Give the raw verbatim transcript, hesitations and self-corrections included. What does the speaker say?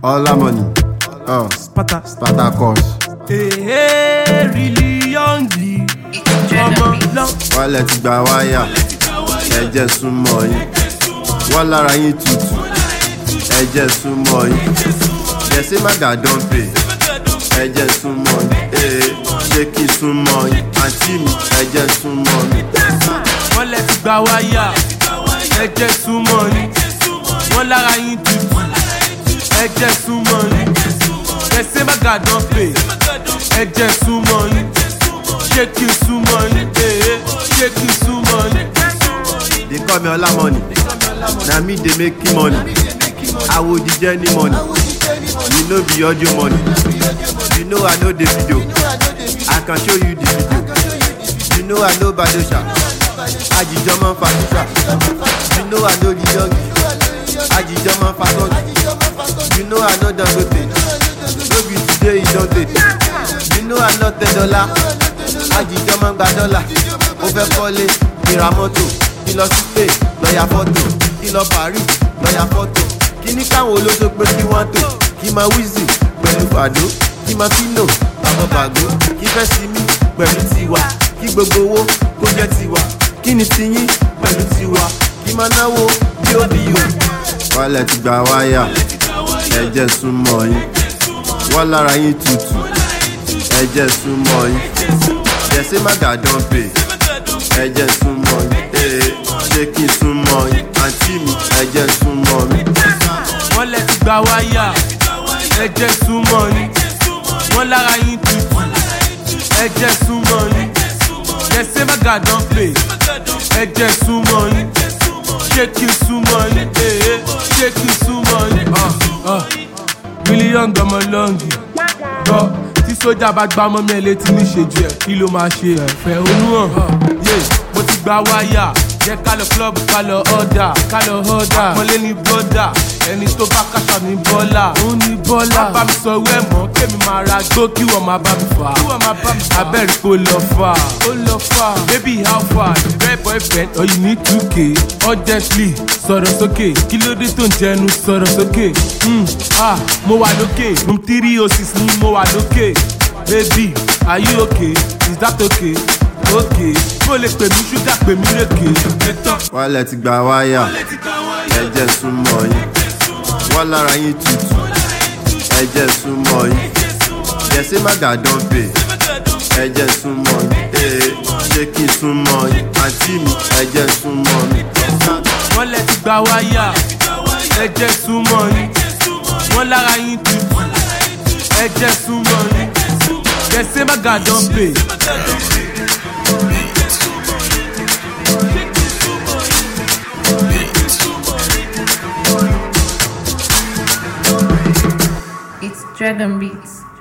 All the money. Uh, Sparta. Spartacus. Hey, hey, really youngly. Ọmọ lọ. Wọ́n lẹ ti gba wáyà. Ẹ̀jẹ̀ súnmọ́ yín. Wọ́n lára yín tutù. Ẹ̀jẹ̀ súnmọ́ yín. Jẹ̀sí Magadon pay. Ẹ̀jẹ̀ súnmọ́ yín. Ee, ṣé kí n súnmọ́ yín? Àǹtí mi, ẹ̀jẹ̀ súnmọ́ mi. Wọ́n lẹ ti gba wáyà. Ẹ̀jẹ̀ súnmọ́ yín. Wọ́n lára yín tutù. Ẹ̀jẹ̀ súnmọ́ yín. Jẹ̀sí Magadon pay. Ẹ̀jẹ̀ súnmọ́ yín. Ṣé kí n súnmọ́ yín? Ee, ṣé kí n súnmọ́ yín? They call me Ola money. Na me dey make money. I would the journey money. You know be audio money. You know I know the video. I can show you the video. You know I know Badosha. Aji German Fatisha. You know I know the young. Aji German Fagon. You know I know Dangote. No be today you don't take. You know I know ten dollar. Aji German Badola. Over Kole, Miramoto. Kí lọ sí pé lọ́ọ̀yà fọ́tò, kí lọ Paris lọ́ọ̀yà fọ́tò, kí ní káwọn olóṣó pé kí wọ́n tò, kí máa Wizzy pẹ̀lú Fàdó, kí máa Fino àwọn Bàgó, kí fẹ́ sí mi pẹ̀lú tiwa, kí gbogbo owó kó jẹ́ tiwa, kí ni tiyín pẹ̀lú tiwa, kí máa náwó bí ó bí o. Wọ́n lẹ ti gba wáyà, ẹ̀jẹ̀ súnmọ́ yín, wọ́n lára yín tutù, ẹ̀jẹ̀ súnmọ́ yín, Jẹ̀sí Magadon pay. Ẹ̀jẹ̀ súnmọ́ mi, ee, ṣé kí n súnmọ́ yín? Àǹtí mi, ẹ̀jẹ̀ súnmọ́ mi. Wọ́n lẹ ti gba wáyà, ẹ̀jẹ̀ súnmọ́ yín. Wọ́n lára yín tutù, ẹ̀jẹ̀ súnmọ́ yín. Jẹ̀sí Magadon pay. Ẹ̀jẹ̀ súnmọ́ yín. Ṣé kí n súnmọ́ yín? Ee, ṣé kí n súnmọ́ yín? Mílíọ̀nù gbọmọ lọ́ngì. Gbọ́ tí sójà bá gbá mọ́ mi ẹ̀ létí ní ìṣèjú ẹ̀ kí ló máa ṣe ẹ̀fẹ̀ onú hàn. Mo ti gba wáyà, jẹ́ ká lọ club ká lọ ọ̀dà, ká lọ ọ̀dà. Àpọ́nlé ní bọ́dà, ẹni tó bá káṣà ní bọ́là. Ó ní bọ́là. Má bá mi sọ wẹ́ mọ́, kémi máa ra gbó kí wọ́n máa bá mi fà. Kí wọ́n máa bá mi fà. Abẹ́rẹ́ kò lọ fà. Ó lọ fà. Baby how far? Red boyfriend or you need two k? Urgently sọ̀rọ̀ sókè. Kí ló dé tó ń jẹnu sọ̀rọ̀ sókè? Hmm, ah, mo wà lókè. Room three oh six ni mo wà lókè. Baby, are you okay? Is that okay? Okay. Mo lè pè mí ṣúgà pè mí lèkè. Wọ́n lẹ ti gba wáyà, ẹ̀jẹ̀ súnmọ́ yín, wọ́n lára yín tutù, ẹ̀jẹ̀ súnmọ́ yín, Jẹ̀sí Magadon pay. Ẹ̀jẹ̀ súnmọ́ yín, ee, ṣé kí n súnmọ́ yín? Àǹtí mi, ẹ̀jẹ̀ súnmọ́ mi. Wọ́n lẹ ti gba wáyà, ẹ̀jẹ̀ súnmọ́ yín, wọ́n lára yín tutù, ẹ̀jẹ̀ súnmọ́ yín, Jẹ̀sí Magadon pay. It's Dragon Beats.